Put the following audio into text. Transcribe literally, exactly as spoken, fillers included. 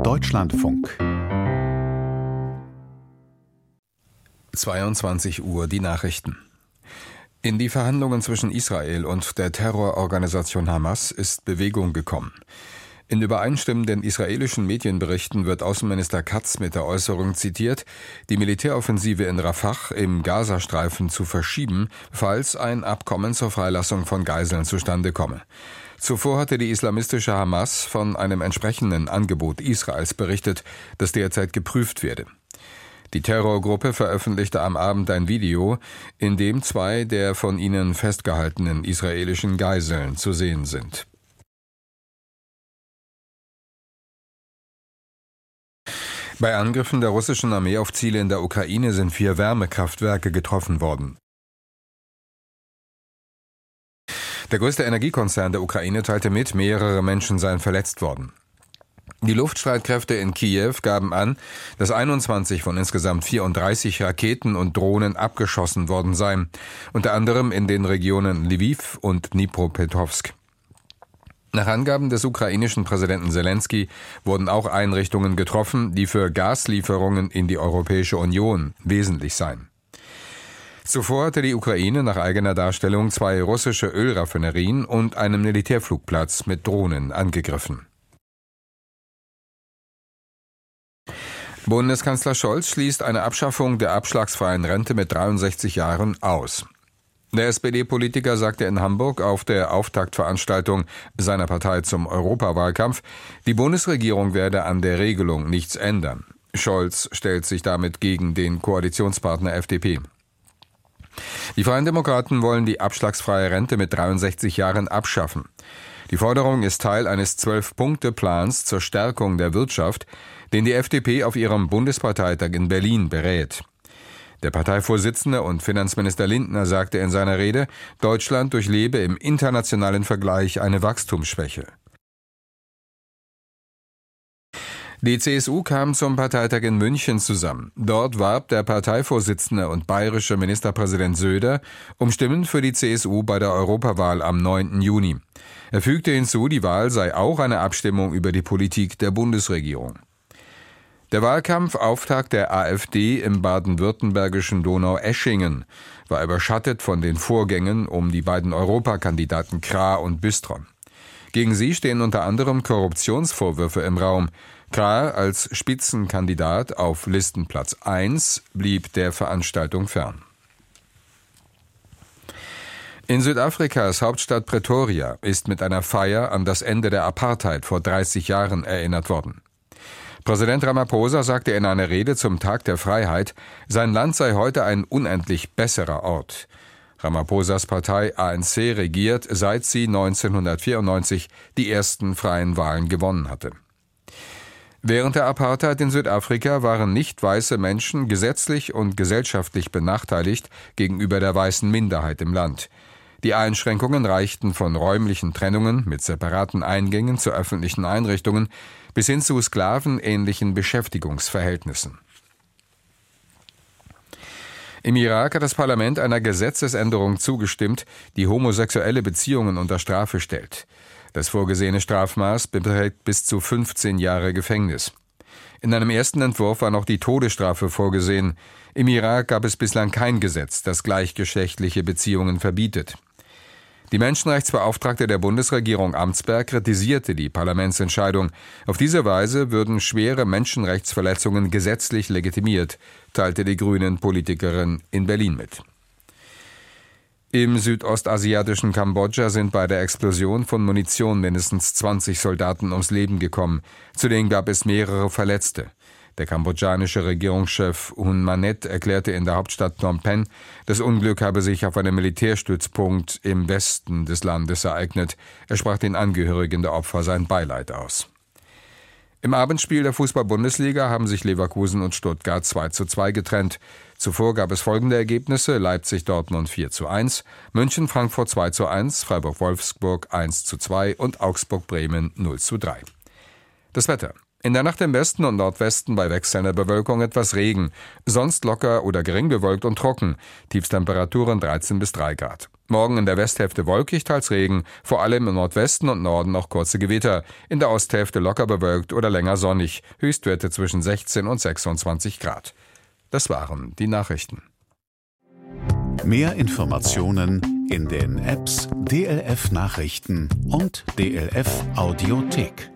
Deutschlandfunk. zweiundzwanzig Uhr, die Nachrichten. In die Verhandlungen zwischen Israel und der Terrororganisation Hamas ist Bewegung gekommen. In übereinstimmenden israelischen Medienberichten wird Außenminister Katz mit der Äußerung zitiert, die Militäroffensive in Rafah im Gazastreifen zu verschieben, falls ein Abkommen zur Freilassung von Geiseln zustande komme. Zuvor hatte die islamistische Hamas von einem entsprechenden Angebot Israels berichtet, das derzeit geprüft werde. Die Terrorgruppe veröffentlichte am Abend ein Video, in dem zwei der von ihnen festgehaltenen israelischen Geiseln zu sehen sind. Bei Angriffen der russischen Armee auf Ziele in der Ukraine sind vier Wärmekraftwerke getroffen worden. Der größte Energiekonzern der Ukraine teilte mit, mehrere Menschen seien verletzt worden. Die Luftstreitkräfte in Kiew gaben an, dass einundzwanzig von insgesamt vierunddreißig Raketen und Drohnen abgeschossen worden seien, unter anderem in den Regionen Lviv und Dnipropetrovsk. Nach Angaben des ukrainischen Präsidenten Selenskyj wurden auch Einrichtungen getroffen, die für Gaslieferungen in die Europäische Union wesentlich seien. Zuvor hatte die Ukraine nach eigener Darstellung zwei russische Ölraffinerien und einen Militärflugplatz mit Drohnen angegriffen. Bundeskanzler Scholz schließt eine Abschaffung der abschlagsfreien Rente mit dreiundsechzig Jahren aus. Der S P D-Politiker sagte in Hamburg auf der Auftaktveranstaltung seiner Partei zum Europawahlkampf, die Bundesregierung werde an der Regelung nichts ändern. Scholz stellt sich damit gegen den Koalitionspartner F D P. Die Freien Demokraten wollen die abschlagsfreie Rente mit dreiundsechzig Jahren abschaffen. Die Forderung ist Teil eines Zwölf-Punkte-Plans zur Stärkung der Wirtschaft, den die F D P auf ihrem Bundesparteitag in Berlin berät. Der Parteivorsitzende und Finanzminister Lindner sagte in seiner Rede, Deutschland durchlebe im internationalen Vergleich eine Wachstumsschwäche. Die C S U kam zum Parteitag in München zusammen. Dort warb der Parteivorsitzende und bayerische Ministerpräsident Söder um Stimmen für die C S U bei der Europawahl am neunten Juni. Er fügte hinzu, die Wahl sei auch eine Abstimmung über die Politik der Bundesregierung. Der Wahlkampfauftakt der AfD im baden-württembergischen Donaueschingen war überschattet von den Vorgängen um die beiden Europakandidaten Krah und Bistron. Gegen sie stehen unter anderem Korruptionsvorwürfe im Raum. Krah als Spitzenkandidat auf Listenplatz eins blieb der Veranstaltung fern. In Südafrikas Hauptstadt Pretoria ist mit einer Feier an das Ende der Apartheid vor dreißig Jahren erinnert worden. Präsident Ramaphosa sagte in einer Rede zum Tag der Freiheit, sein Land sei heute ein unendlich besserer Ort. Ramaphosas Partei A N C regiert, seit sie neunzehnhundertvierundneunzig die ersten freien Wahlen gewonnen hatte. Während der Apartheid in Südafrika waren nicht weiße Menschen gesetzlich und gesellschaftlich benachteiligt gegenüber der weißen Minderheit im Land. Die Einschränkungen reichten von räumlichen Trennungen mit separaten Eingängen zu öffentlichen Einrichtungen bis hin zu sklavenähnlichen Beschäftigungsverhältnissen. Im Irak hat das Parlament einer Gesetzesänderung zugestimmt, die homosexuelle Beziehungen unter Strafe stellt. Das vorgesehene Strafmaß beträgt bis zu fünfzehn Jahre Gefängnis. In einem ersten Entwurf war noch die Todesstrafe vorgesehen. Im Irak gab es bislang kein Gesetz, das gleichgeschlechtliche Beziehungen verbietet. Die Menschenrechtsbeauftragte der Bundesregierung Amtsberg kritisierte die Parlamentsentscheidung. Auf diese Weise würden schwere Menschenrechtsverletzungen gesetzlich legitimiert, teilte die Grünen-Politikerin in Berlin mit. Im südostasiatischen Kambodscha sind bei der Explosion von Munition mindestens zwanzig Soldaten ums Leben gekommen. Zudem gab es mehrere Verletzte. Der kambodschanische Regierungschef Hun Manet erklärte in der Hauptstadt Phnom Penh, das Unglück habe sich auf einem Militärstützpunkt im Westen des Landes ereignet. Er sprach den Angehörigen der Opfer sein Beileid aus. Im Abendspiel der Fußball-Bundesliga haben sich Leverkusen und Stuttgart zwei zu zwei getrennt. Zuvor gab es folgende Ergebnisse: Leipzig-Dortmund vier zu eins, München-Frankfurt zwei zu eins, Freiburg-Wolfsburg eins zu zwei und Augsburg-Bremen null zu drei. Das Wetter. In der Nacht im Westen und Nordwesten bei wechselnder Bewölkung etwas Regen, sonst locker oder gering bewölkt und trocken, Tiefstemperaturen dreizehn bis drei Grad. Morgen in der Westhälfte wolkig, teils Regen, vor allem im Nordwesten und Norden noch kurze Gewitter, in der Osthälfte locker bewölkt oder länger sonnig, Höchstwerte zwischen sechzehn und sechsundzwanzig Grad. Das waren die Nachrichten. Mehr Informationen in den Apps D L F Nachrichten und D L F Audiothek.